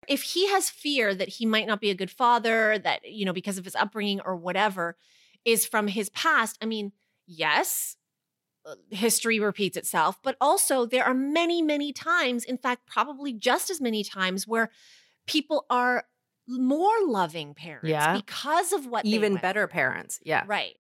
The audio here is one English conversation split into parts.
if he has fear that he might not be a good father, that, because of his upbringing or whatever is from his past, I mean, yes, history repeats itself, but also there are many, many times, in fact, probably just as many times where people are more loving parents because of what even they went better through. parents. Yeah. Right.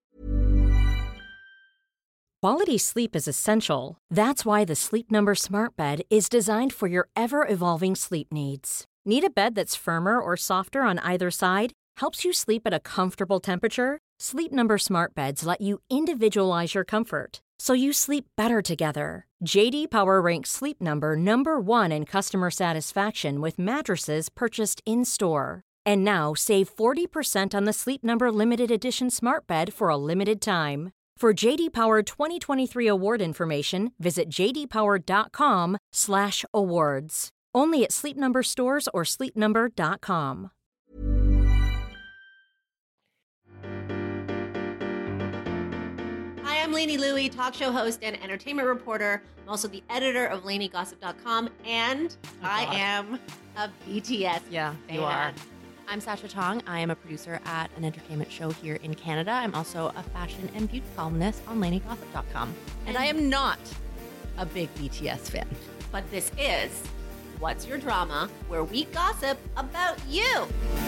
Quality sleep is essential. That's why the Sleep Number Smart Bed is designed for your ever-evolving sleep needs. Need a bed that's firmer or softer on either side? Helps you sleep at a comfortable temperature? Sleep Number Smart Beds let you individualize your comfort, so you sleep better together. JD Power ranks Sleep Number number 1 in customer satisfaction with mattresses purchased in-store. And now, save 40% on the Sleep Number Limited Edition Smart Bed for a limited time. For JD Power 2023 award information, visit jdpower.com/awards. Only at Sleep Number stores or sleepnumber.com. Hi, I'm Lainey Louie, talk show host and entertainment reporter. I'm also the editor of LaineyGossip.com, and I am a BTS Yeah, fan. you are. I'm Sasha Tong. I am a producer at an entertainment show here in Canada. I'm also a fashion and beauty columnist on LaineyGossip.com. And I am not a big BTS fan. But this is What's Your Drama, where we gossip about you.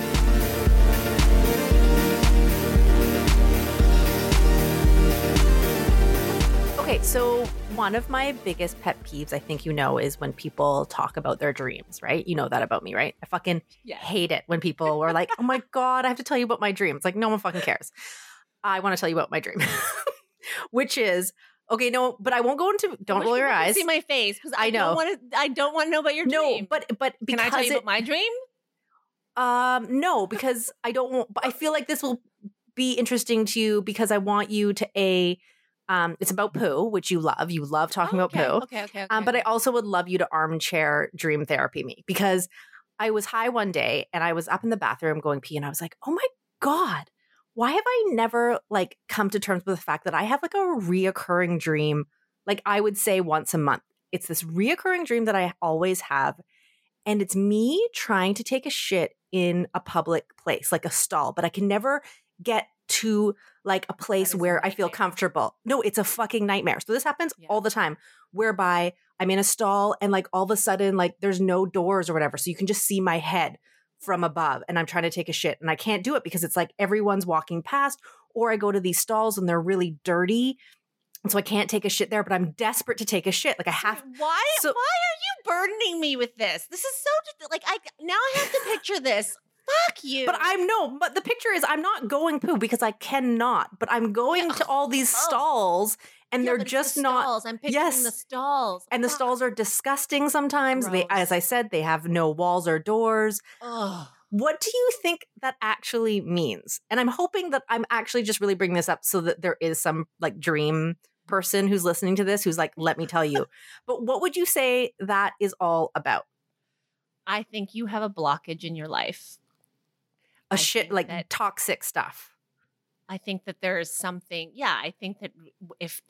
Okay, so one of my biggest pet peeves, I think is when people talk about their dreams, right? You know that about me, right? I fucking hate it when people are like, oh my God, I have to tell you about my dream. It's like, no one fucking cares. I want to tell you about my dream, which is, okay, no, but I won't go into, don't roll your eyes. See my face, because I know. I don't want to know about your dream. No, but Can I tell you about my dream? No, because I don't want, but I feel like this will be interesting to you because I want you to it's about poo, which you love. You love talking about poo. Okay. But I also would love you to armchair dream therapy me, because I was high one day and I was up in the bathroom going pee and I was like, oh my God, why have I never come to terms with the fact that I have a reoccurring dream? Like I would say once a month. It's this reoccurring dream that I always have. And it's me trying to take a shit in a public place, like a stall, but I can never get to a place where I feel comfortable. No, it's a fucking nightmare. So this happens all the time, whereby I'm in a stall and all of a sudden there's no doors or whatever. So you can just see my head from above and I'm trying to take a shit and I can't do it because it's everyone's walking past, or I go to these stalls and they're really dirty. And so I can't take a shit there, but I'm desperate to take a shit. I have. Why are you burdening me with this? This is so now I have to picture this. Fuck you. But the picture is I'm not going poo because I cannot, but I'm going to all these stalls and they're just not. Stalls. I'm picturing the stalls. And the stalls are disgusting sometimes. They, as I said, they have no walls or doors. Ugh. What do you think that actually means? And I'm hoping that I'm actually just really bringing this up so that there is some dream person who's listening to this who's let me tell you. But what would you say that is all about? I think you have a blockage in your life. Toxic stuff. I think that there is something. Yeah, I think that if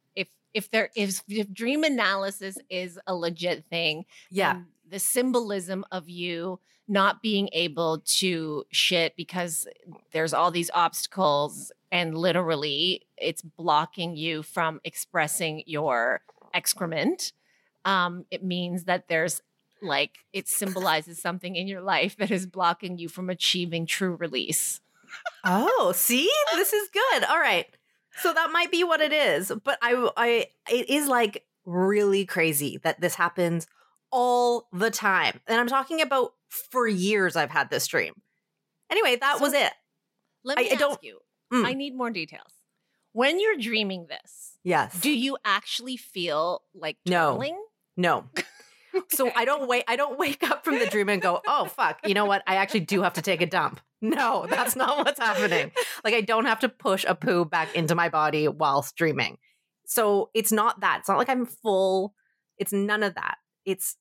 dream analysis is a legit thing, the symbolism of you not being able to shit because there's all these obstacles and literally it's blocking you from expressing your excrement. It means that there's it symbolizes something in your life that is blocking you from achieving true release. Oh, see, this is good. All right. So that might be what it is. But it is really crazy that this happens all the time. And I'm talking about for years I've had this dream. Anyway, that was it. Let me ask you. I need more details. When you're dreaming this, yes, do you actually feel journaling? No. Okay. So I don't wake up from the dream and go, oh, fuck, you know what? I actually do have to take a dump. No, that's not what's happening. I don't have to push a poo back into my body whilst dreaming. So it's not that. It's not I'm full. It's none of that. It's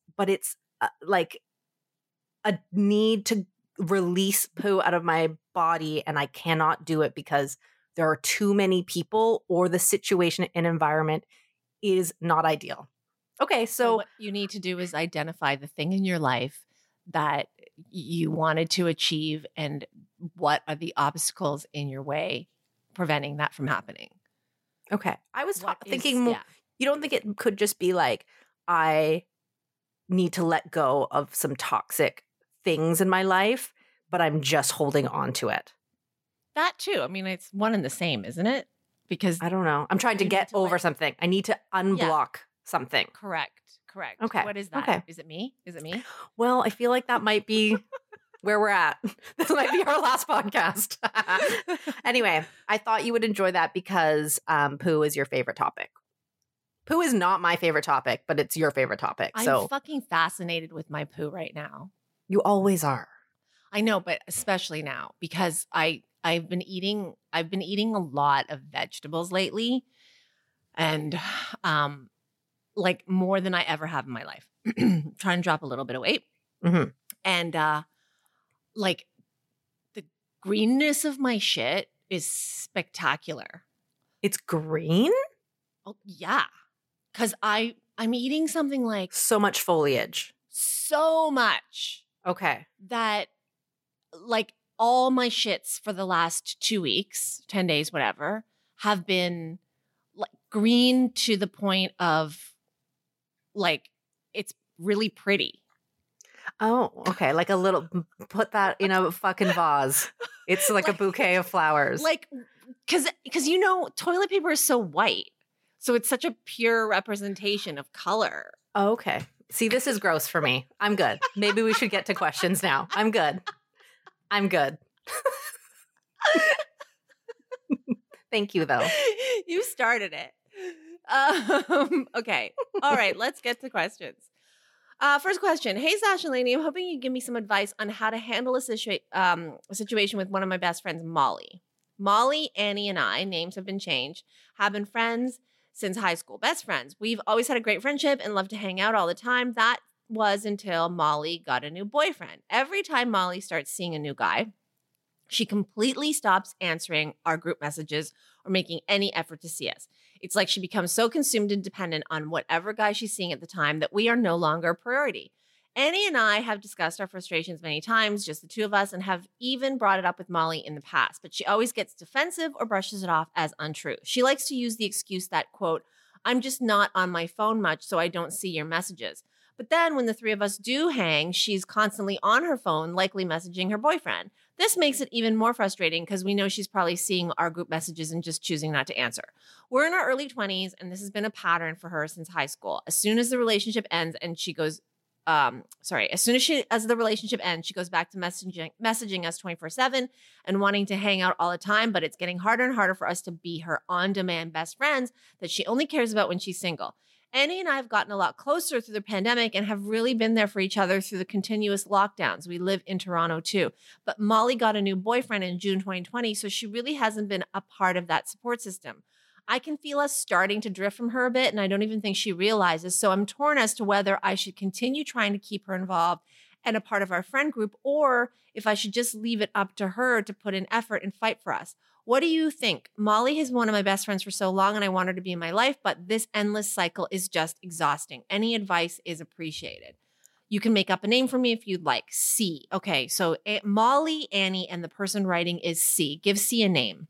a need to release poo out of my body. And I cannot do it because there are too many people or the situation and environment is not ideal. Okay, so what you need to do is identify the thing in your life that you wanted to achieve, and what are the obstacles in your way preventing that from happening? Okay. I was thinking yeah. you don't think it could just be like, I need to let go of some toxic things in my life, but I'm just holding on to it. That too. I mean, it's one and the same, isn't it? Because I don't know. I'm trying to get over something. I need to unblock something. Correct. Okay. What is that? Okay. Is it me? Well, I feel like that might be where we're at. This might be our last podcast. Anyway, I thought you would enjoy that because poo is your favorite topic. Poo is not my favorite topic, but it's your favorite topic. I'm fucking fascinated with my poo right now. You always are. I know, but especially now because I've been eating a lot of vegetables lately, and like more than I ever have in my life. Trying to drop a little bit of weight. Mm-hmm. And like the greenness of my shit is spectacular. It's green? Oh yeah. Cause I'm eating something like so much foliage. So much. Okay. That like all my shits for the last 2 weeks, 10 days, whatever, have been like green to the point of like it's really pretty. Oh, okay. Like a little, put that in a fucking vase. It's like a bouquet of flowers. Like, because toilet paper is so white. So it's such a pure representation of color. Oh, okay. See, this is gross for me. I'm good. Maybe we should get to questions now. I'm good. Thank you, though. You started it. Okay. All right. Let's get to questions. First question. Hey, Sash and Lainey, I'm hoping you give me some advice on how to handle a situation with one of my best friends, Molly. Molly, Annie, and I, names have been changed, have been friends since high school. Best friends. We've always had a great friendship and love to hang out all the time. That was until Molly got a new boyfriend. Every time Molly starts seeing a new guy, she completely stops answering our group messages or making any effort to see us. It's like she becomes so consumed and dependent on whatever guy she's seeing at the time that we are no longer a priority. Annie and I have discussed our frustrations many times, just the two of us, and have even brought it up with Molly in the past, but she always gets defensive or brushes it off as untrue. She likes to use the excuse that, quote, I'm just not on my phone much, so I don't see your messages. But then when the three of us do hang, she's constantly on her phone, likely messaging her boyfriend. This makes it even more frustrating because we know she's probably seeing our group messages and just choosing not to answer. We're in our early 20s, and this has been a pattern for her since high school. As soon as the relationship ends and she goes, as the relationship ends, she goes back to messaging us 24/7 and wanting to hang out all the time, but it's getting harder and harder for us to be her on-demand best friends that she only cares about when she's single. Annie and I have gotten a lot closer through the pandemic and have really been there for each other through the continuous lockdowns. We live in Toronto too. But Molly got a new boyfriend in June 2020, so she really hasn't been a part of that support system. I can feel us starting to drift from her a bit, and I don't even think she realizes. So I'm torn as to whether I should continue trying to keep her involved and a part of our friend group, or if I should just leave it up to her to put in effort and fight for us. What do you think? Molly has been one of my best friends for so long, and I want her to be in my life, but this endless cycle is just exhausting. Any advice is appreciated. You can make up a name for me if you'd like. C. Okay, so Molly, Annie, and the person writing is C. Give C a name.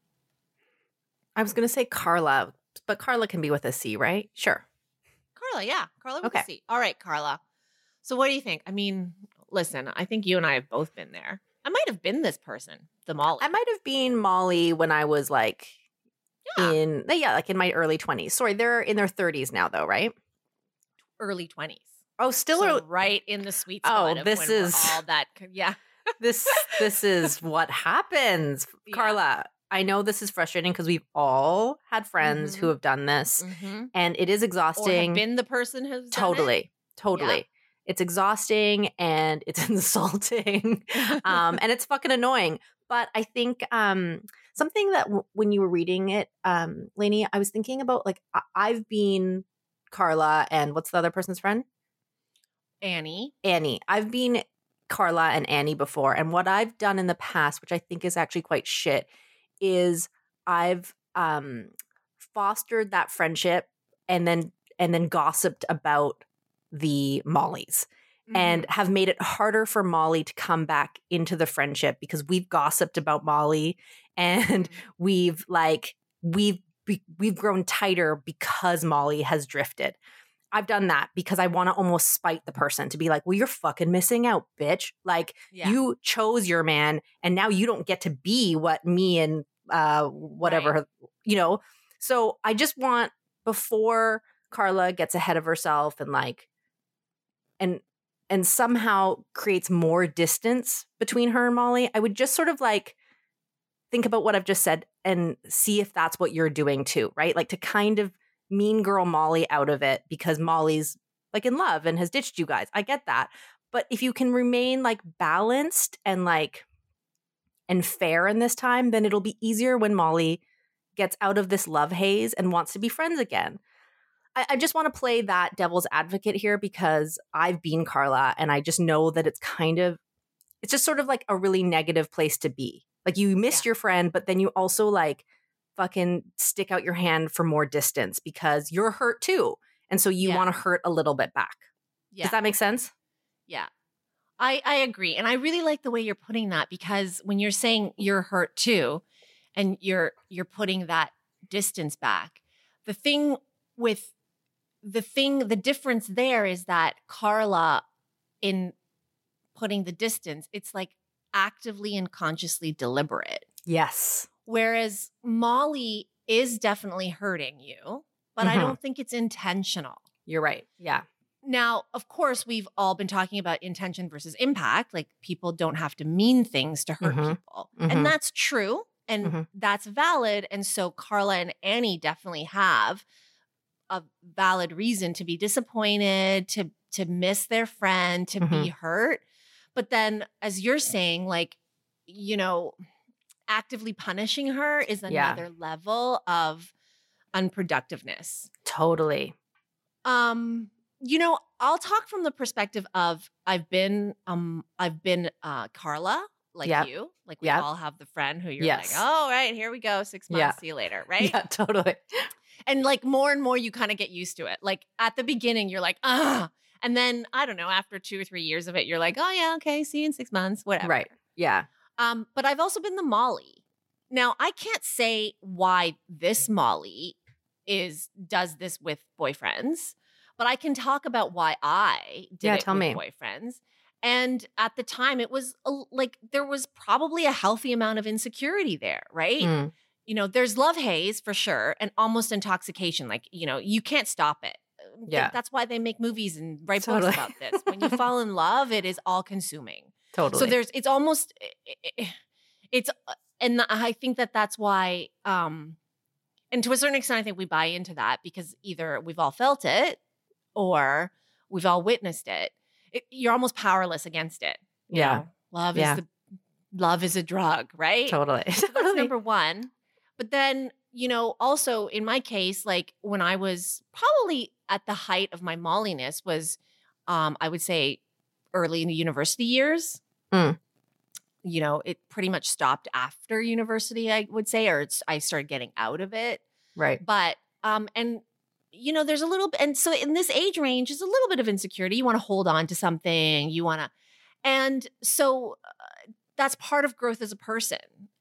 I was going to say Carla, but Carla can be with a C, right? Sure. Carla, yeah. Carla with a C. All right, Carla. So what do you think? I mean, listen, I think you and I have both been there. I might have been this person, the Molly. I might have been Molly when I was like in my early 20s. Sorry, they're in their 30s now though, right? Early 20s. Oh, still right in the sweet spot of this is all that. Yeah. this is what happens. Yeah. Carla, I know this is frustrating because we've all had friends who have done this and it is exhausting. Or have been the person who's Totally. Yeah. It's exhausting and it's insulting and it's fucking annoying. But I think something that when you were reading it, Lainey, I was thinking about like I've been Carla and what's the other person's friend? Annie. I've been Carla and Annie before. And what I've done in the past, which I think is actually quite shit, is I've fostered that friendship and then gossiped about the Mollys. and have made it harder for Molly to come back into the friendship because we've gossiped about Molly and we've grown tighter because Molly has drifted. I've done that because I want to almost spite the person to be like, well, you're fucking missing out, bitch. Like you chose your man and now you don't get to be what me and whatever, you know? So I just want, before Carla gets ahead of herself and like, and somehow creates more distance between her and Molly, I would just sort of like think about what I've just said and see if that's what you're doing too, right? Like to kind of mean girl Molly out of it because Molly's like in love and has ditched you guys. I get that. But if you can remain like balanced and like and fair in this time, then it'll be easier when Molly gets out of this love haze and wants to be friends again. I just want to play that devil's advocate here because I've been Carla and I just know that it's just sort of like a really negative place to be. Like you missed your friend, but then you also like fucking stick out your hand for more distance because you're hurt too. And so you want to hurt a little bit back. Yeah. Does that make sense? Yeah. I agree. And I really like the way you're putting that because when you're saying you're hurt too and you're putting that distance back, the difference there is that Carla, in putting the distance, it's like actively and consciously deliberate. Yes. Whereas Molly is definitely hurting you, but I don't think it's intentional. You're right. Yeah. Now, of course, we've all been talking about intention versus impact. Like people don't have to mean things to hurt people. And that's true. And that's valid. And so Carla and Annie definitely have a valid reason to be disappointed, to miss their friend, to be hurt. But then as you're saying, like, you know, actively punishing her is another level of unproductiveness. Totally. You know, I'll talk from the perspective of I've been Carla, like you. Like we all have the friend who you're like, oh, right, here we go, 6 months, see you later, right? Yeah, totally. And like more and more you kind of get used to it. Like at the beginning, you're like, ah. And then, I don't know, after 2 or 3 years of it, you're like, oh yeah, okay, see you in 6 months, whatever. Right. Yeah. But I've also been the Molly. Now, I can't say why this Molly does this with boyfriends, but I can talk about why I did it with boyfriends. And at the time, it was like there was probably a healthy amount of insecurity there, right? You know, there's love haze for sure and almost intoxication. Like, you know, you can't stop it. Yeah. That's why they make movies and write books about this. When you fall in love, it is all consuming. Totally. So it's almost, and I think that's why, and to a certain extent, I think we buy into that because either we've all felt it or we've all witnessed it. You're almost powerless against it. You know? Love is a drug, right? Totally. So that's number one. But then, you know, also in my case, like when I was probably at the height of my Molliness was, I would say early in the university years. You know, it pretty much stopped after university, I would say, or I started getting out of it. Right. But, and you know, there's a little bit, and so in this age range, there's a little bit of insecurity. You want to hold on to something, and so that's part of growth as a person.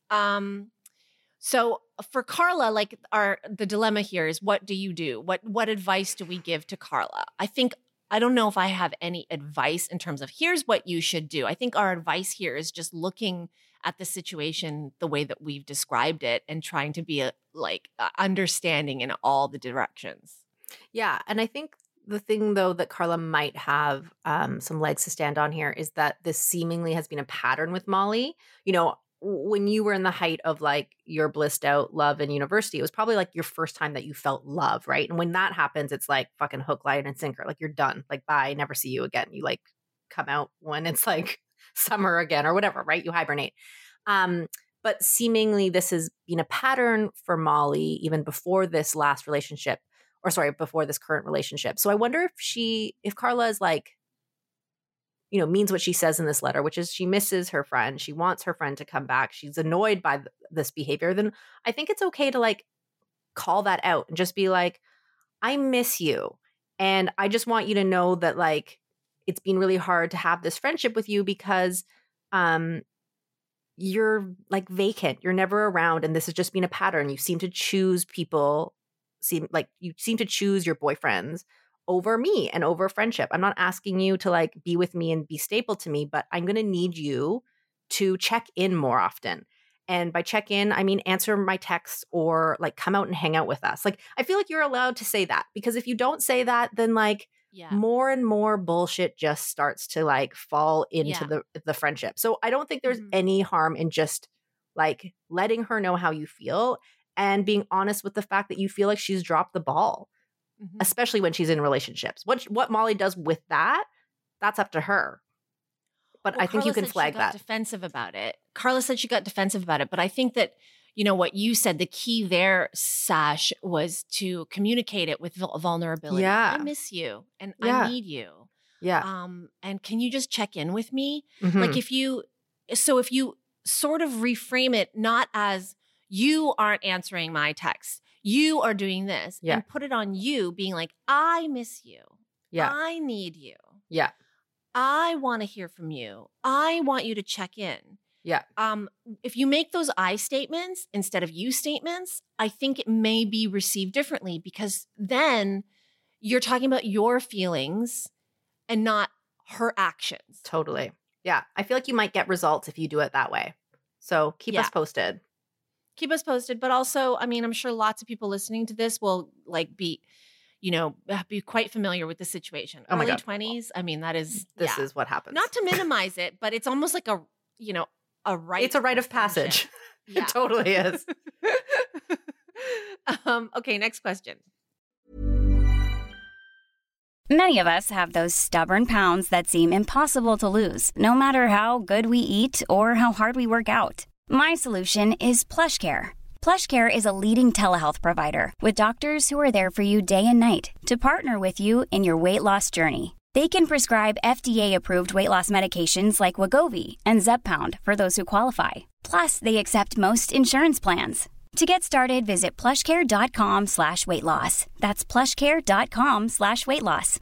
So for Carla, like the dilemma here is, what do you do? What advice do we give to Carla? I don't know if I have any advice in terms of here's what you should do. I think our advice here is just looking at the situation the way that we've described it and trying to be understanding in all the directions. Yeah. And I think the thing, though, that Carla might have some legs to stand on here is that this seemingly has been a pattern with Molly. You know, when you were in the height of like your blissed out love in university, it was probably like your first time that you felt love, right? And when that happens, it's like fucking hook, line, and sinker. Like you're done. Like bye, never see you again. You like come out when it's like summer again or whatever, right? You hibernate. But seemingly this has been a pattern for Molly even before this last relationship, before this current relationship. So I wonder if Carla is like, you know, means what she says in this letter, which is she misses her friend. She wants her friend to come back. She's annoyed by this behavior. Then I think it's okay to like call that out and just be like, I miss you. And I just want you to know that like, it's been really hard to have this friendship with you because you're like vacant. You're never around. And this has just been a pattern. You seem to choose people, you seem to choose your boyfriends over me and over friendship. I'm not asking you to like be with me and be staple to me, but I'm going to need you to check in more often. And by check in, I mean answer my texts or like come out and hang out with us. Like, I feel like you're allowed to say that, because if you don't say that, then like more and more bullshit just starts to like fall into the friendship. So I don't think there's any harm in just like letting her know how you feel and being honest with the fact that you feel like she's dropped the ball, especially when she's in relationships. What Molly does with that, that's up to her. But I think you can flag that. Defensive about it. Carla said she got defensive about it, but I think that, you know, what you said, the key there, Sash, was to communicate it with vulnerability. Yeah. I miss you and I need you. Yeah. And can you just check in with me? Like if you sort of reframe it not as you aren't answering my text, you are doing this, and put it on you being like, I miss you. Yeah. I need you. Yeah. I want to hear from you. I want you to check in. Yeah. If you make those I statements instead of you statements, I think it may be received differently, because then you're talking about your feelings and not her actions. Totally. Yeah. I feel like you might get results if you do it that way. So keep us posted. Keep us posted. But also, I mean, I'm sure lots of people listening to this will like be quite familiar with the situation. Oh my Early God. 20s. I mean, that is this is what happens. Not to minimize it, but it's almost like a right. It's a rite of passage. Yeah. It totally is. Okay, next question. Many of us have those stubborn pounds that seem impossible to lose, no matter how good we eat or how hard we work out. My solution is PlushCare. PlushCare is a leading telehealth provider with doctors who are there for you day and night to partner with you in your weight loss journey. They can prescribe FDA-approved weight loss medications like Wegovy and Zepbound for those who qualify. Plus, they accept most insurance plans. To get started, visit plushcare.com/weightloss. That's plushcare.com/weightloss.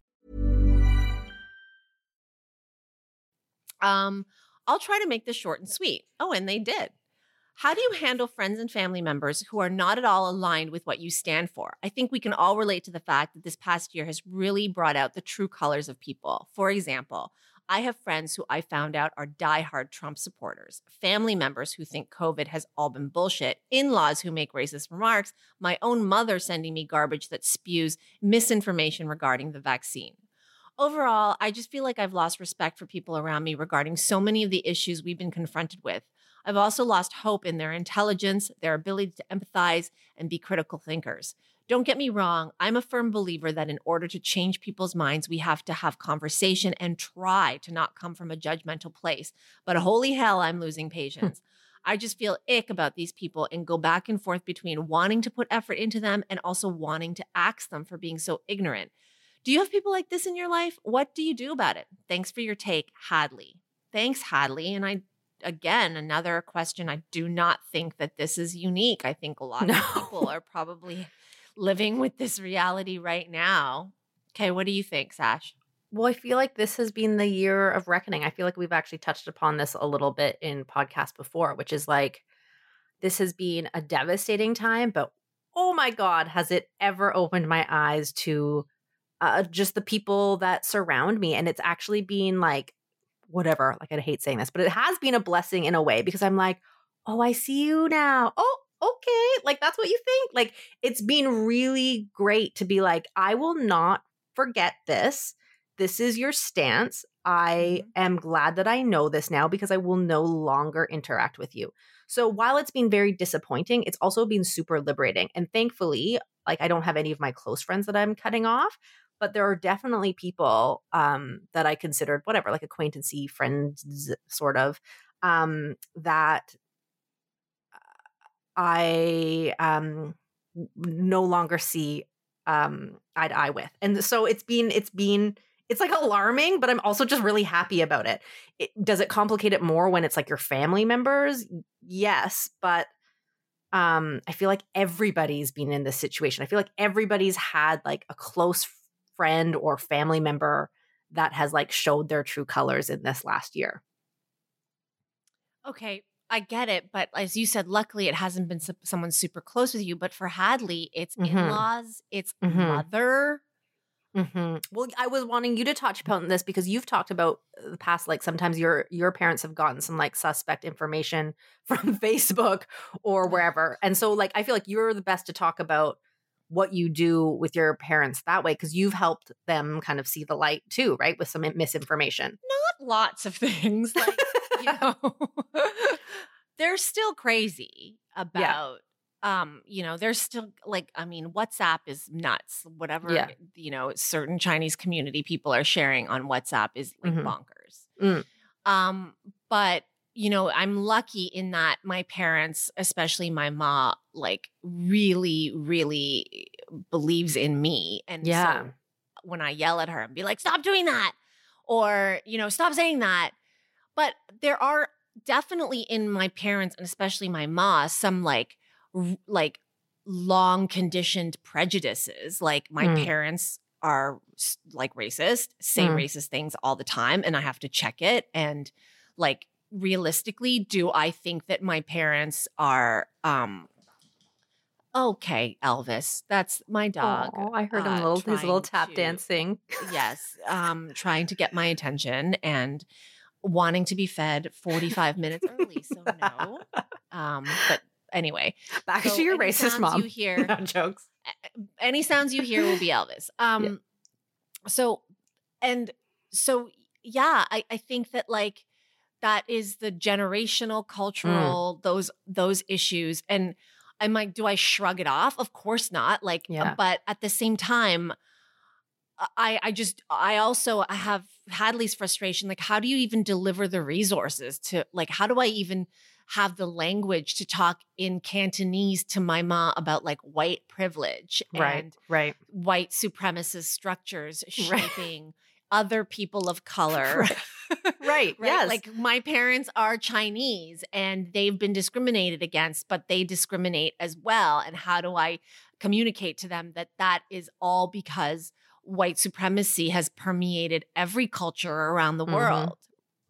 I'll try to make this short and sweet. Oh, and they did. How do you handle friends and family members who are not at all aligned with what you stand for? I think we can all relate to the fact that this past year has really brought out the true colors of people. For example, I have friends who I found out are diehard Trump supporters, family members who think COVID has all been bullshit, in-laws who make racist remarks, my own mother sending me garbage that spews misinformation regarding the vaccine. Overall, I just feel like I've lost respect for people around me regarding so many of the issues we've been confronted with. I've also lost hope in their intelligence, their ability to empathize, and be critical thinkers. Don't get me wrong, I'm a firm believer that in order to change people's minds, we have to have conversation and try to not come from a judgmental place. But holy hell, I'm losing patience. I just feel ick about these people and go back and forth between wanting to put effort into them and also wanting to axe them for being so ignorant. Do you have people like this in your life? What do you do about it? Thanks for your take, Hadley. Thanks, Hadley. And again, another question. I do not think that this is unique. I think a lot of people are probably living with this reality right now. Okay, what do you think, Sash? Well, I feel like this has been the year of reckoning. I feel like we've actually touched upon this a little bit in podcasts before, which is like, this has been a devastating time, but oh my God, has it ever opened my eyes to just the people that surround me. And it's actually been like, whatever, like I hate saying this, but it has been a blessing in a way, because I'm like, oh, I see you now. Oh, okay. Like, that's what you think. Like, it's been really great to be like, I will not forget this. This is your stance. I am glad that I know this now, because I will no longer interact with you. So while it's been very disappointing, it's also been super liberating. And thankfully, like, I don't have any of my close friends that I'm cutting off, but there are definitely people that I considered whatever, like acquaintancy, friends, sort of, that I no longer see eye to eye with. And so it's like alarming, but I'm also just really happy about it. Does it complicate it more when it's like your family members? Yes, but I feel like everybody's been in this situation. I feel like everybody's had like a close friend or family member that has like showed their true colors in this last year. Okay, I get it. But as you said, luckily it hasn't been someone super close with you. But for Hadley, it's in-laws, it's mother. Well, I was wanting you to touch upon this because you've talked about the past, like sometimes your parents have gotten some like suspect information from Facebook or wherever. And so like, I feel like you're the best to talk about what you do with your parents that way, because you've helped them kind of see the light too, right? With some misinformation. Not lots of things. Like, you know, they're still crazy about there's still like, I mean, WhatsApp is nuts. Whatever, certain Chinese community people are sharing on WhatsApp is like bonkers. But, I'm lucky in that my parents, especially my mom, like really, really believes in me. And so when I yell at her and be like, stop doing that, or, stop saying that. But there are definitely in my parents, and especially my ma, some like long conditioned prejudices. Like my parents are like racist, say racist things all the time, and I have to check it. And like realistically, do I think that my parents are okay, Elvis, that's my dog. Oh, I heard him his little tap dancing. Yes, trying to get my attention and wanting to be fed 45 minutes early. So no, but anyway, back to your racist mom. You hear no jokes. Any sounds you hear will be Elvis. I think that like that is the generational, cultural, those issues. And I'm like, do I shrug it off? Of course not. Like, but at the same time, I also have Hadley's frustration. Like, how do you even deliver the resources to, like, how do I even have the language to talk in Cantonese to my mom about like white privilege and white supremacist structures shaping other people of color. Right. Yes. Like my parents are Chinese and they've been discriminated against, but they discriminate as well. And how do I communicate to them that that is all because white supremacy has permeated every culture around the world?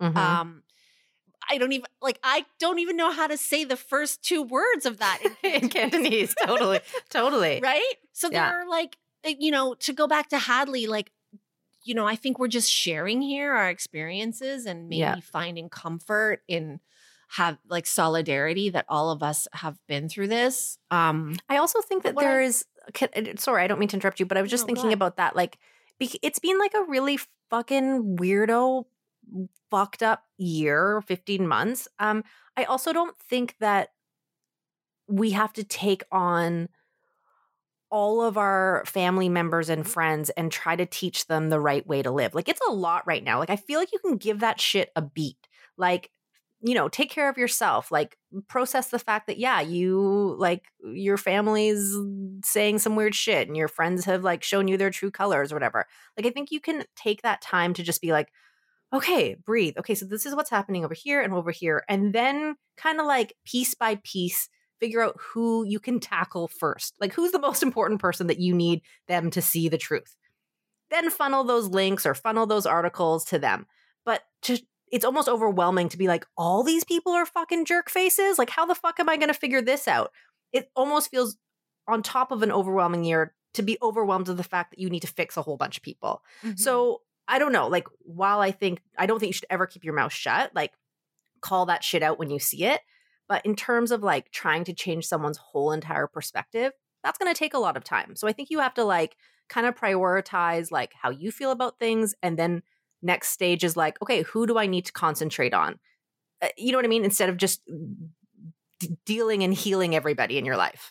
I don't even know how to say the first two words of that in Cantonese. Totally. Right? So they're like, to go back to Hadley, like, I think we're just sharing here our experiences and maybe finding comfort in have like solidarity that all of us have been through this. I also think that there is, sorry, I don't mean to interrupt you, but I was just thinking about that. Like, it's been like a really fucking weirdo, fucked up year, 15 months. I also don't think that we have to take on all of our family members and friends and try to teach them the right way to live. Like, it's a lot right now. Like, I feel like you can give that shit a beat. Like, take care of yourself. Like, process the fact that, you, like, your family's saying some weird shit and your friends have, like, shown you their true colors or whatever. Like, I think you can take that time to just be like, okay, breathe. Okay, so this is what's happening over here and over here. And then kind of like piece by piece, figure out who you can tackle first. Like, who's the most important person that you need them to see the truth. Then funnel those links or funnel those articles to them. But it's almost overwhelming to be like, all these people are fucking jerk faces? Like, how the fuck am I going to figure this out? It almost feels on top of an overwhelming year to be overwhelmed with the fact that you need to fix a whole bunch of people. So I don't know. Like, while I don't think you should ever keep your mouth shut, like, call that shit out when you see it. But in terms of like trying to change someone's whole entire perspective, that's going to take a lot of time. So I think you have to like kind of prioritize like how you feel about things. And then next stage is like, okay, who do I need to concentrate on? You know what I mean? Instead of just dealing and healing everybody in your life.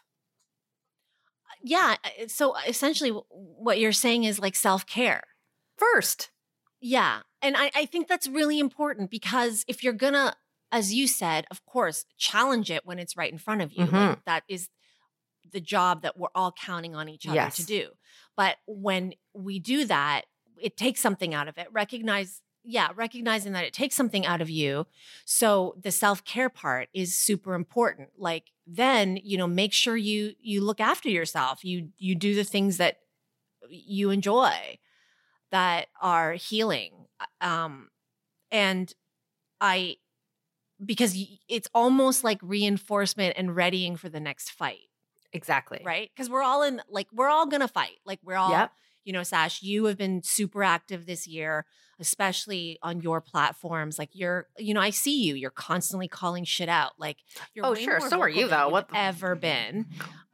Yeah. So essentially what you're saying is like self-care. First. Yeah. And I think that's really important because if you're going to, as you said, of course, challenge it when it's right in front of you. Like, that is the job that we're all counting on each other to do. But when we do that, it takes something out of it. Recognizing that it takes something out of you. So the self-care part is super important. Like, then, make sure you look after yourself. You do the things that you enjoy. that are healing. And because it's almost like reinforcement and readying for the next fight. Exactly. Right? Because we're all going to fight. Like we're all, Sash, you have been super active this year, especially on your platforms. Like I see you're constantly calling shit out. Like you're way more So are you though. What ever been.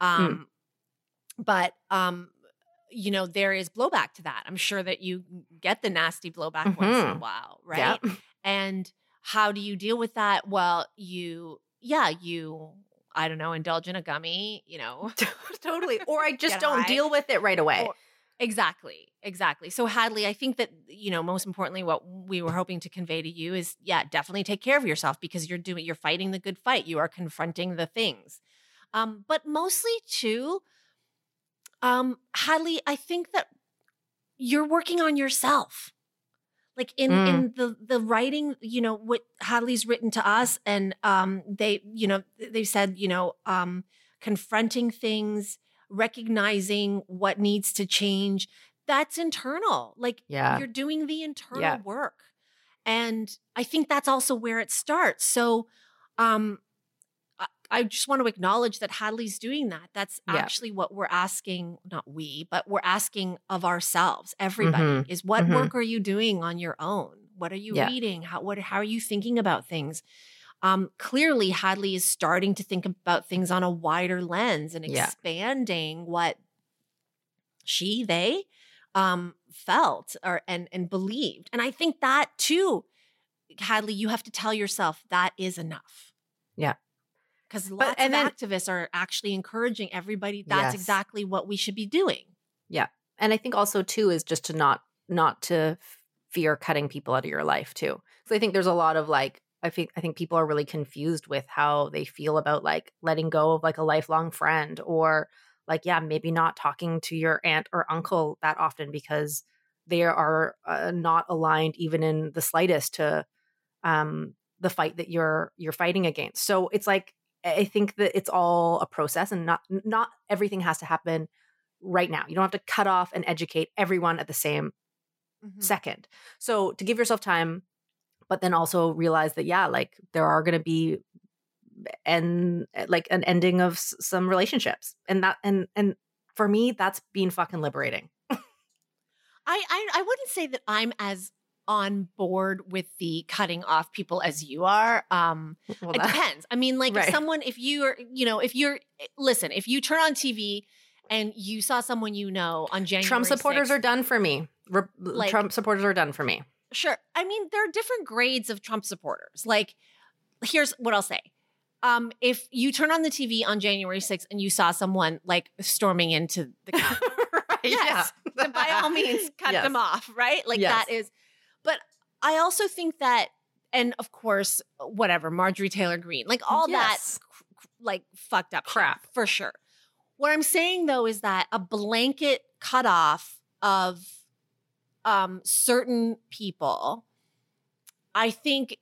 But there is blowback to that. I'm sure that you get the nasty blowback once in a while, right? Yep. And how do you deal with that? Well, I don't know, indulge in a gummy, Totally. Or I just don't deal with it right away. Exactly. So Hadley, I think that, most importantly, what we were hoping to convey to you is, definitely take care of yourself because you're fighting the good fight. You are confronting the things. But mostly too, Hadley, I think that you're working on yourself. Like in the writing, what Hadley's written to us, and they said, confronting things, recognizing what needs to change, that's internal. Like you're doing the internal work. And I think that's also where it starts. So I just want to acknowledge that Hadley's doing that. That's actually what we're asking, not we, but we're asking of ourselves. Everybody is what work are you doing on your own? What are you reading? How are you thinking about things? Clearly, Hadley is starting to think about things on a wider lens and expanding what they felt and believed. And I think that too, Hadley, you have to tell yourself that is enough. Yeah. Because lots of activists are actually encouraging everybody. That's exactly what we should be doing. Yeah. And I think also too is just to not to fear cutting people out of your life too. So I think there's a lot of I think people are really confused with how they feel about letting go of a lifelong friend or maybe not talking to your aunt or uncle that often because they are not aligned even in the slightest to the fight that you're fighting against. So it's I think that it's all a process and not everything has to happen right now. You don't have to cut off and educate everyone at the same second. So to give yourself time, but then also realize that, there are going to be an ending of some relationships. And for me, that's been fucking liberating. I wouldn't say that I'm as on board with the cutting off people as you are. It depends. I mean, if you turn on TV and you saw someone on January Trump supporters 6th, are done for me. Trump supporters are done for me. Sure. I mean, there are different grades of Trump supporters. Here's what I'll say. If you turn on the TV on January 6th and you saw someone storming into the Capitol, right, yes, then by all means, cut them off, right? That is. But I also think that, and of course, whatever, Marjorie Taylor Greene, all that, fucked up crap for sure. What I'm saying though is that a blanket cutoff of certain people, I think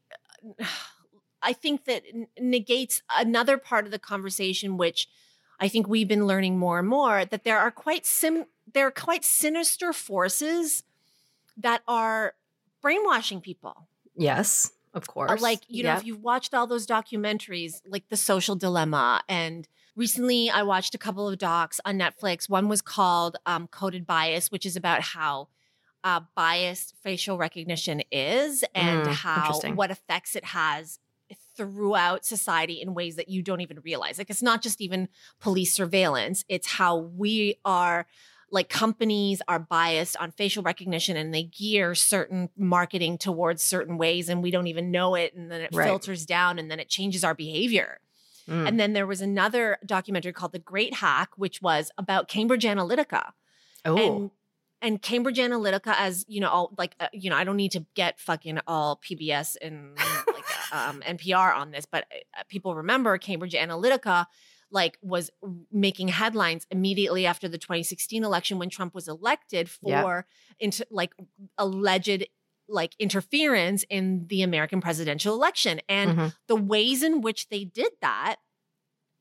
that negates another part of the conversation, which I think we've been learning more and more, that there are quite sinister forces that are brainwashing people. Yes, of course. If you've watched all those documentaries, like The Social Dilemma, and recently I watched a couple of docs on Netflix. One was called Coded Bias, which is about how biased facial recognition is and what effects it has throughout society in ways that you don't even realize. It's not just even police surveillance. It's how we are, companies are biased on facial recognition and they gear certain marketing towards certain ways and we don't even know it. And then it filters down and then it changes our behavior. And then there was another documentary called The Great Hack, which was about Cambridge Analytica. Oh. And Cambridge Analytica, as I don't need to get fucking all PBS and NPR on this, but people remember Cambridge Analytica was making headlines immediately after the 2016 election when Trump was elected for alleged interference in the American presidential election. And the ways in which they did that, and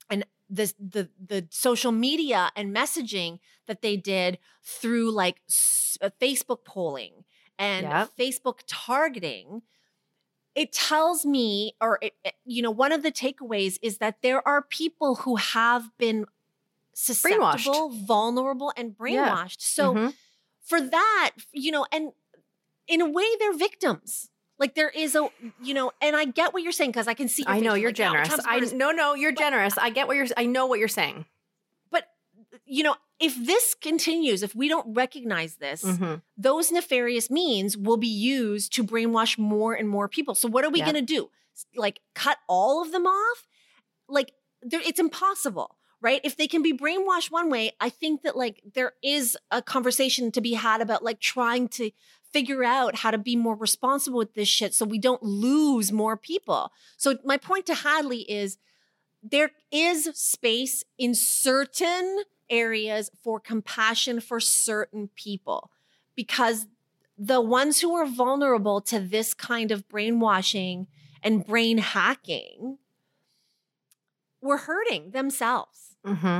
the social media and messaging that they did through like Facebook polling and Facebook targeting, it tells me, or one of the takeaways is that there are people who have been susceptible, vulnerable, and brainwashed. So for that, and in a way, they're victims. Like there is and I get what you're saying because I can see. I know you're generous. No, you're generous. I get I know what you're saying. But if this continues, if we don't recognize this, those nefarious means will be used to brainwash more and more people. So what are we going to do? Like cut all of them off? Like it's impossible, right? If they can be brainwashed one way, I think that like there is a conversation to be had about like trying to figure out how to be more responsible with this shit so we don't lose more people. So my point to Hadley is there is space in certain areas for compassion for certain people because the ones who are vulnerable to this kind of brainwashing and brain hacking were hurting themselves.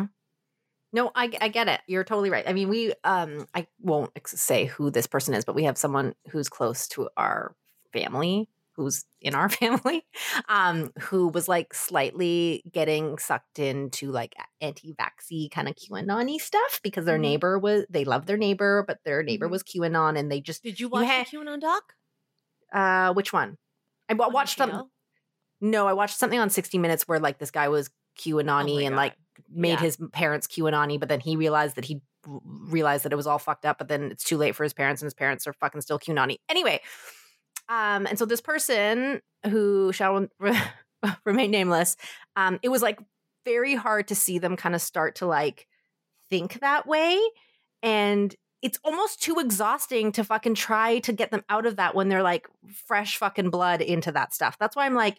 No, I get it. You're totally right. I mean, I won't say who this person is, but we have someone who's close to our family, who's in our family, who was like slightly getting sucked into like anti-vaxxy kind of QAnon-y stuff because their neighbor they loved their neighbor, but their neighbor was QAnon and they just. Did you watch the QAnon doc? Which one? I watched something. No, I watched something on 60 Minutes where like this guy was QAnon-y and like made his parents QAnon-y, but then he realized that it was all fucked up, but then it's too late for his parents and his parents are fucking still QAnon-y. Anyway, and so this person who shall remain nameless, it was like very hard to see them kind of start to like think that way. And it's almost too exhausting to fucking try to get them out of that when they're like fresh fucking blood into that stuff. That's why I'm like,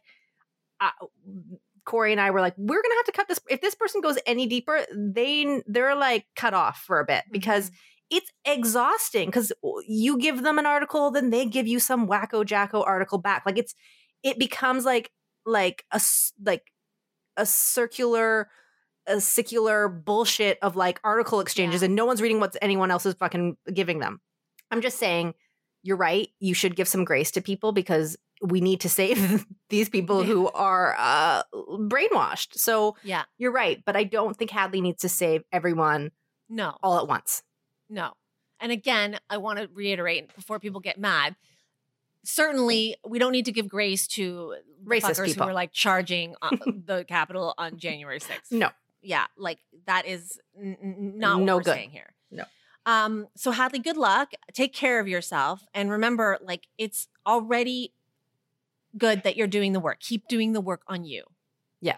Corey and I were like, we're going to have to cut this. If this person goes any deeper, they're like cut off for a bit because it's exhausting because you give them an article, then they give you some wacko jacko article back. Like it becomes like a circular bullshit of like article exchanges and no one's reading what anyone else is fucking giving them. I'm just saying, you're right. You should give some grace to people because we need to save these people who are brainwashed. So you're right. But I don't think Hadley needs to save everyone all at once. No. And again, I want to reiterate before people get mad, certainly we don't need to give grace to racist people who are like charging the Capitol on January 6th. No. Yeah. Like that is not what we're saying here. No. So Hadley, good luck. Take care of yourself. And remember, like it's already good that you're doing the work. Keep doing the work on you. Yeah.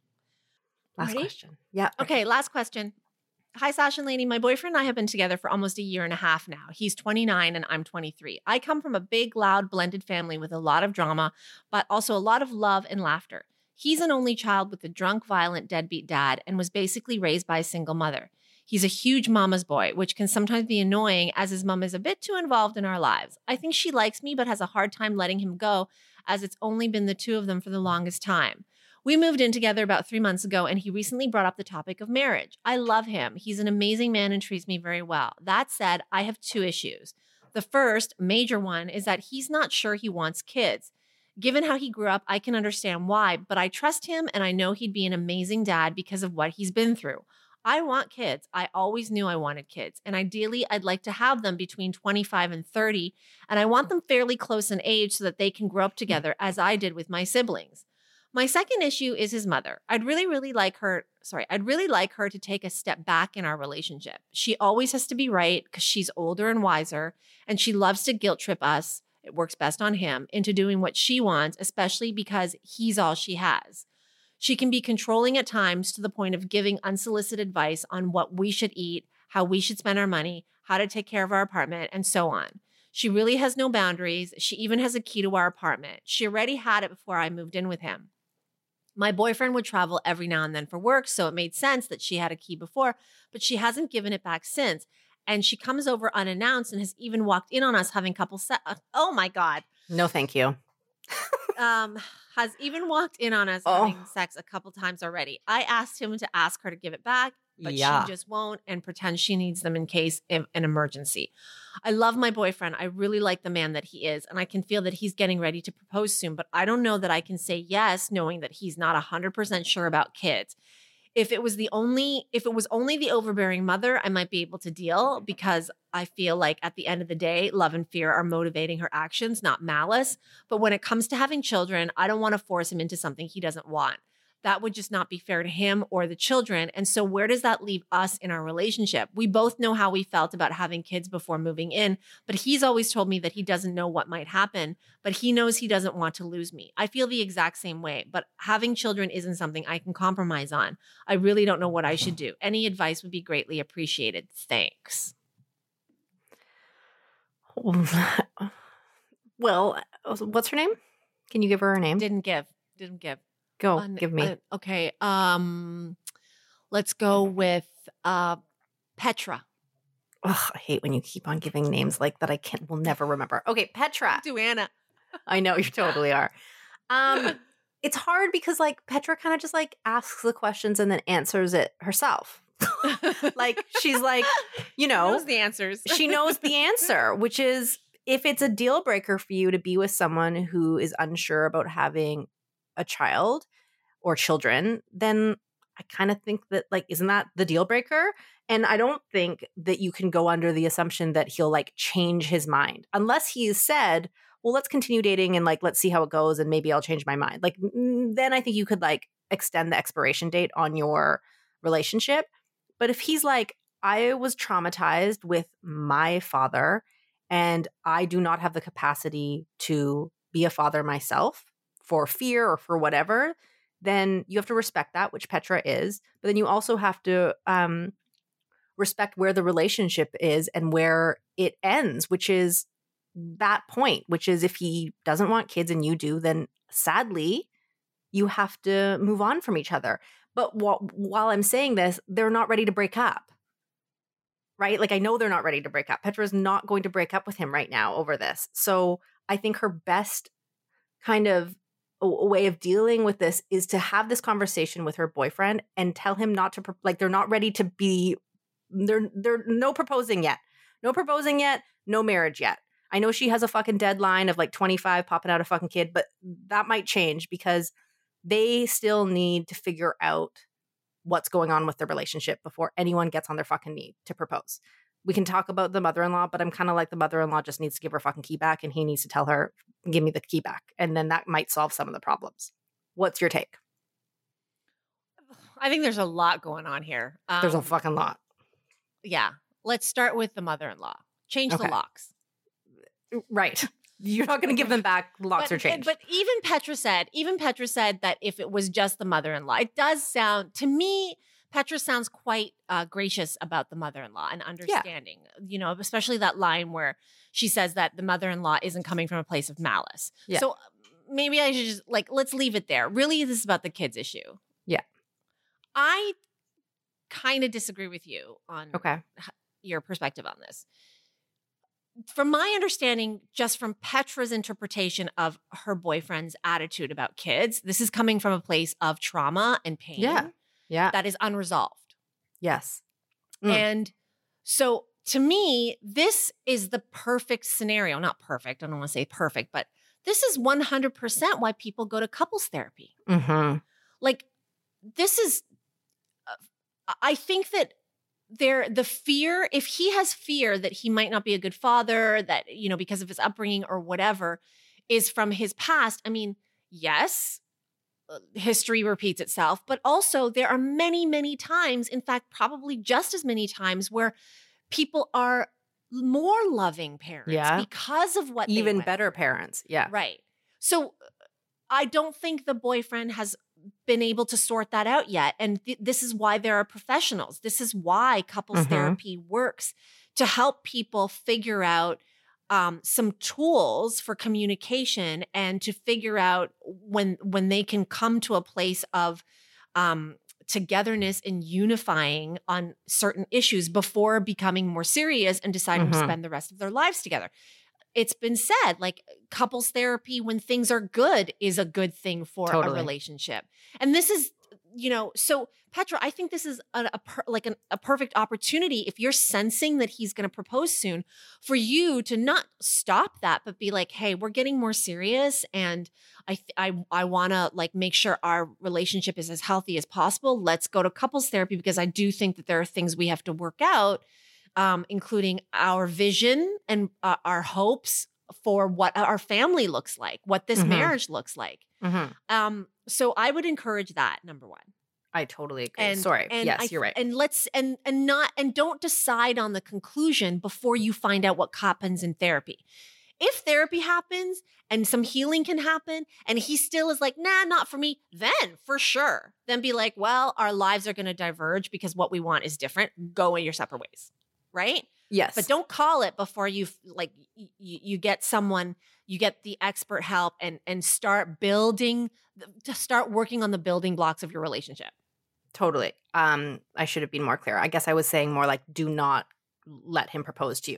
Last question. Yeah. Okay. Last question. Hi, Sasha and Lainey. My boyfriend and I have been together for almost a year and a half now. He's 29 and I'm 23. I come from a big, loud, blended family with a lot of drama, but also a lot of love and laughter. He's an only child with a drunk, violent, deadbeat dad and was basically raised by a single mother. He's a huge mama's boy, which can sometimes be annoying as his mom is a bit too involved in our lives. I think she likes me, but has a hard time letting him go as it's only been the two of them for the longest time. We moved in together about 3 months ago, and he recently brought up the topic of marriage. I love him. He's an amazing man and treats me very well. That said, I have 2 issues. The first, major one, is that he's not sure he wants kids. Given how he grew up, I can understand why, but I trust him and I know he'd be an amazing dad because of what he's been through. I want kids. I always knew I wanted kids. And ideally, I'd like to have them between 25 and 30. And I want them fairly close in age so that they can grow up together as I did with my siblings. My second issue is his mother. I'd really like her to take a step back in our relationship. She always has to be right because she's older and wiser, and she loves to guilt trip us. It works best on him into doing what she wants, especially because he's all she has. She can be controlling at times to the point of giving unsolicited advice on what we should eat, how we should spend our money, how to take care of our apartment, and so on. She really has no boundaries. She even has a key to our apartment. She already had it before I moved in with him. My boyfriend would travel every now and then for work, so it made sense that she had a key before, but she hasn't given it back since. And she comes over unannounced and has even walked in on us having oh my God. No, thank you. has even walked in on us having sex a couple times already. I asked him to ask her to give it back, but she just won't and pretends she needs them in case of an emergency. I love my boyfriend. I really like the man that he is, and I can feel that he's getting ready to propose soon, but I don't know that I can say yes knowing that he's not 100% sure about kids. If it was only the overbearing mother, I might be able to deal because I feel like at the end of the day, love and fear are motivating her actions, not malice. But when it comes to having children, I don't want to force him into something he doesn't want. That would just not be fair to him or the children. And so where does that leave us in our relationship? We both know how we felt about having kids before moving in, but he's always told me that he doesn't know what might happen, but he knows he doesn't want to lose me. I feel the exact same way, but having children isn't something I can compromise on. I really don't know what I should do. Any advice would be greatly appreciated. Thanks. Well, what's her name? Can you give her name? Didn't give. Go, give me. Okay. Let's go with Petra. Ugh, I hate when you keep on giving names like that. Will never remember. Okay, Petra. Duanna. I know, you totally are. It's hard because like Petra kind of just like asks the questions and then answers it herself. Like she's like, She knows the answers. She knows the answer, which is if it's a deal breaker for you to be with someone who is unsure about having a child or children, then I kind of think that like, isn't that the deal breaker? And I don't think that you can go under the assumption that he'll like change his mind unless he's said, well, let's continue dating and like, let's see how it goes. And maybe I'll change my mind. Like, then I think you could like extend the expiration date on your relationship. But if he's like, I was traumatized with my father and I do not have the capacity to be a father myself for fear or for whatever, then you have to respect that, which Petra is. But then you also have to respect where the relationship is and where it ends, which is that point, which is if he doesn't want kids and you do, then sadly, you have to move on from each other. But while I'm saying this, they're not ready to break up, right? Like I know they're not ready to break up. Petra's not going to break up with him right now over this. So I think her best kind of a way of dealing with this is to have this conversation with her boyfriend and tell him not to like they're not ready to be they're no proposing yet, no marriage yet. I know she has a fucking deadline of like 25 popping out a fucking kid, but that might change because they still need to figure out what's going on with their relationship before anyone gets on their fucking knee to propose. We can talk about the mother-in-law, but I'm kind of like the mother-in-law just needs to give her fucking key back and he needs to tell her, give me the key back. And then that might solve some of the problems. What's your take? I think there's a lot going on here. There's a fucking lot. Yeah. Let's start with the mother-in-law. Change the locks. Right. You're not going to give them back. Locks are changed. But even Petra said that if it was just the mother-in-law, it does sound, to me, Petra sounds quite gracious about the mother-in-law and understanding, especially that line where she says that the mother-in-law isn't coming from a place of malice. Yeah. So maybe I should just let's leave it there. Really, this is about the kids issue. Yeah. I kind of disagree with you on your perspective on this. From my understanding, just from Petra's interpretation of her boyfriend's attitude about kids, this is coming from a place of trauma and pain. Yeah. That is unresolved. Yes. And so to me, this is the perfect scenario. Not perfect. I don't want to say perfect, but this is 100% why people go to couples therapy. Mm-hmm. Like this is, I think that the fear, if he has fear that he might not be a good father, that, because of his upbringing or whatever is from his past. I mean, yes, history repeats itself, but also there are many, many times, in fact, probably just as many times where people are more loving parents because of what even better parents. Yeah. Right. So I don't think the boyfriend has been able to sort that out yet. And this is why there are professionals. This is why couples therapy works to help people figure out some tools for communication and to figure out when they can come to a place of togetherness and unifying on certain issues before becoming more serious and deciding to spend the rest of their lives together. it's been said, like couples therapy when things are good is a good thing for a relationship. And this is, so Petra, I think this is a perfect opportunity if you're sensing that he's going to propose soon for you to not stop that, but be like, hey, we're getting more serious. And I want to like make sure our relationship is as healthy as possible. Let's go to couples therapy because I do think that there are things we have to work out, including our vision and our hopes for what our family looks like, what this marriage looks like. So I would encourage that, number one. I totally agree. Yes, you're right. And don't decide on the conclusion before you find out what happens in therapy. If therapy happens and some healing can happen and he still is like, nah, not for me, then for sure. Then be like, well, our lives are going to diverge because what we want is different. Go in your separate ways. Right? Yes. But don't call it before you get someone, you get the expert help and start working on the building blocks of your relationship. Totally. I should have been more clear. I guess I was saying more like, do not let him propose to you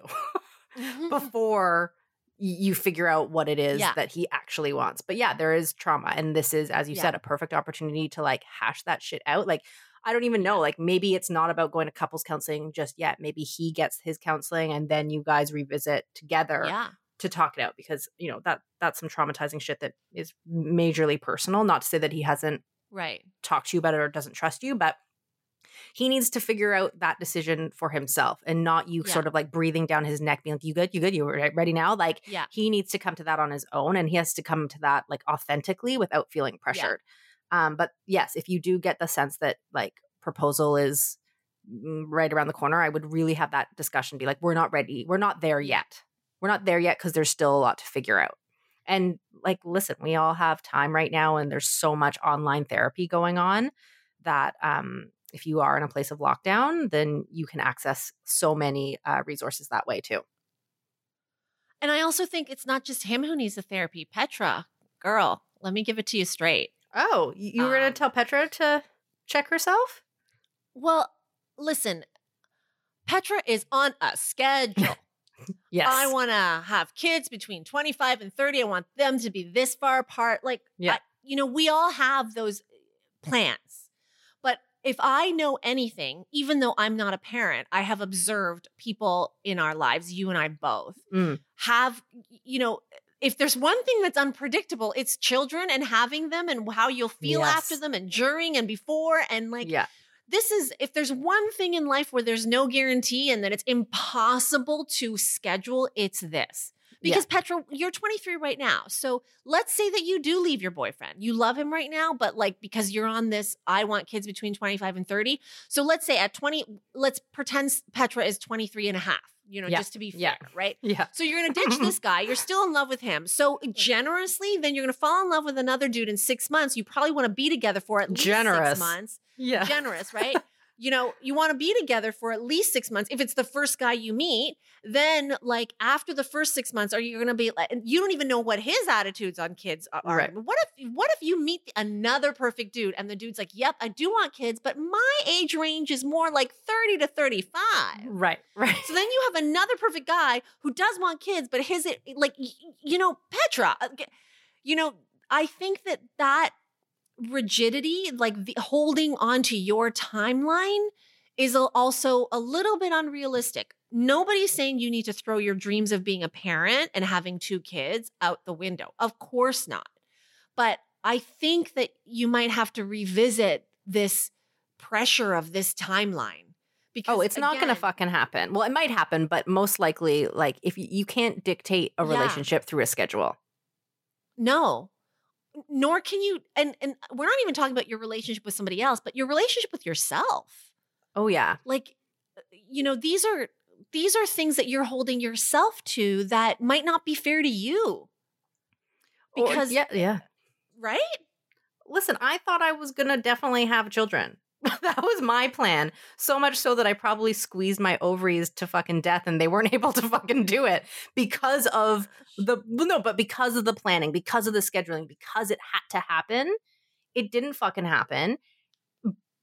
before you figure out what it is that he actually wants. But yeah, there is trauma. And this is, as you said, a perfect opportunity to like hash that shit out. Like, I don't even know. Like maybe it's not about going to couples counseling just yet. Maybe he gets his counseling and then you guys revisit together to talk it out because, that's some traumatizing shit that is majorly personal. Not to say that he hasn't talked to you about it or doesn't trust you, but he needs to figure out that decision for himself and not you sort of like breathing down his neck being like, you good? You good? You ready now? Like he needs to come to that on his own and he has to come to that like authentically without feeling pressured. But yes, if you do get the sense that like proposal is right around the corner, I would really have that discussion. Be like, we're not ready. We're not there yet. We're not there yet because there's still a lot to figure out. And like, listen, we all have time right now and there's so much online therapy going on that if you are in a place of lockdown, then you can access so many resources that way too. And I also think it's not just him who needs the therapy. Petra, girl, let me give it to you straight. Oh, you were going to tell Petra to check herself? Well, listen, Petra is on a schedule. Yes. I want to have kids between 25 and 30. I want them to be this far apart. Like, we all have those plans. But if I know anything, even though I'm not a parent, I have observed people in our lives, you and I both, have, if there's one thing that's unpredictable, it's children and having them and how you'll feel after them and during and before. And like, this is, if there's one thing in life where there's no guarantee and that it's impossible to schedule, it's this. Because Petra, you're 23 right now. So let's say that you do leave your boyfriend. You love him right now, but like, because you're on this, I want kids between 25 and 30. So let's say at 20, let's pretend Petra is 23 and a half, just to be fair, right? Yeah. So you're going to ditch this guy. You're still in love with him. So generously, then you're going to fall in love with another dude in 6 months. You probably want to be together for at least 6 months. Yeah. Generous, right? You want to be together for at least 6 months. If it's the first guy you meet, then like after the first 6 months, are you going to be like, you don't even know what his attitudes on kids are. Right. What if you meet another perfect dude and the dude's like, yep, I do want kids, but my age range is more like 30 to 35. Right. So then you have another perfect guy who does want kids, but his, like, Petra, I think that rigidity, like the holding on to your timeline, is also a little bit unrealistic. Nobody's saying you need to throw your dreams of being a parent and having 2 kids out the window. Of course not. But I think that you might have to revisit this pressure of this timeline. Because it's not going to fucking happen. Well, it might happen, but most likely, like, if you can't dictate a relationship through a schedule. No. Nor can you, and we're not even talking about your relationship with somebody else, but your relationship with yourself. Oh yeah. Like, these are things that you're holding yourself to that might not be fair to you. Because right? Listen, I thought I was going to definitely have children. That was my plan. So much so that I probably squeezed my ovaries to fucking death and they weren't able to fucking do it because of because of the planning, because of the scheduling, because it had to happen. It didn't fucking happen.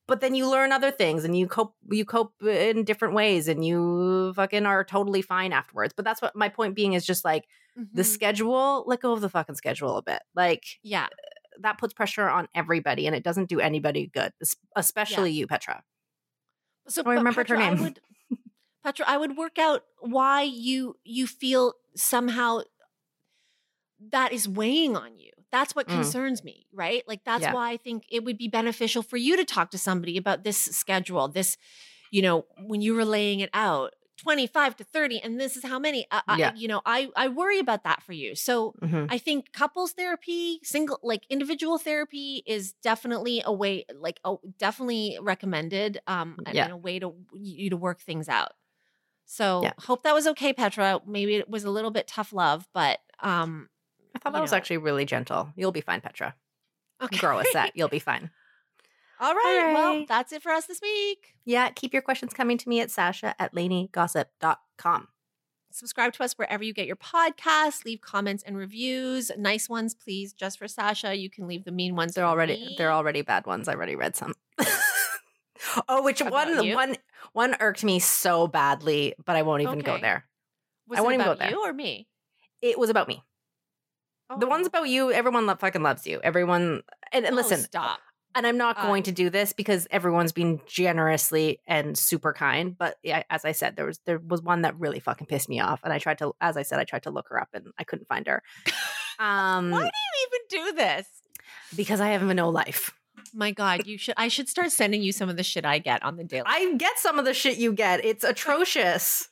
But then you learn other things and you cope in different ways and you fucking are totally fine afterwards. But that's what my point being is just like the schedule, let go of the fucking schedule a bit. Like, yeah, that puts pressure on everybody and it doesn't do anybody good, especially you, Petra. So I remembered her name. Petra, I would work out why you feel somehow that is weighing on you. That's what concerns me, right? Like, that's why I think it would be beneficial for you to talk to somebody about this schedule, this, when you were laying it out, 25 to 30, and this is how many, I worry about that for you. So I think couples therapy, individual therapy is definitely a way, definitely recommended, and a way to you to work things out. So hope that was okay, Petra. Maybe it was a little bit tough love, but, I thought that was actually really gentle. You'll be fine, Petra. Okay. Grow a set. You'll be fine. All right. Well, that's it for us this week. Yeah. Keep your questions coming to me at sasha@laneygossip.com. Subscribe to us wherever you get your podcasts. Leave comments and reviews. Nice ones, please. Just for Sasha. You can leave the mean ones. They're already bad ones. I already read some. Oh, which one irked me so badly, but I won't even go there. I won't even go there. You or me? It was about me. Oh. The ones about you, everyone fucking loves you. Everyone, and listen, stop. And I'm not going to do this because everyone's been generously and super kind. But as I said, there was one that really fucking pissed me off, and I tried to look her up, and I couldn't find her. Why do you even do this? Because I have no life. My God, I should start sending you some of the shit I get on the daily. I get some of the shit you get. It's atrocious.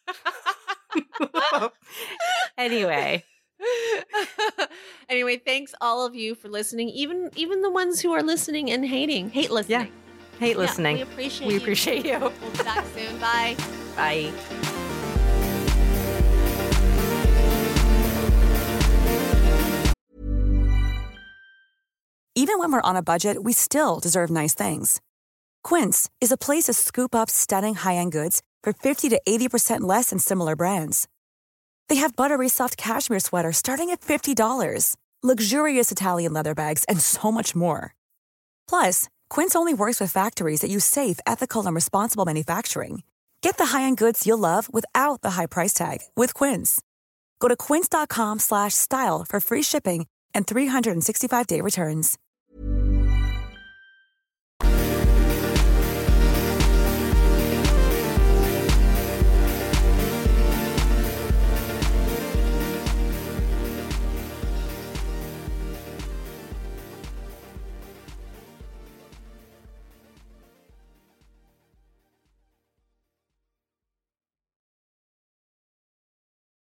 Anyway, thanks all of you for listening. Even the ones who are listening and hate listening. Yeah. Hate listening. We appreciate you. We'll be back soon. Bye. Bye. Even when we're on a budget, we still deserve nice things. Quince is a place to scoop up stunning high-end goods for 50 to 80% less than similar brands. They have buttery soft cashmere sweaters starting at $50, luxurious Italian leather bags, and so much more. Plus, Quince only works with factories that use safe, ethical, and responsible manufacturing. Get the high-end goods you'll love without the high price tag with Quince. Go to quince.com/style for free shipping and 365-day returns.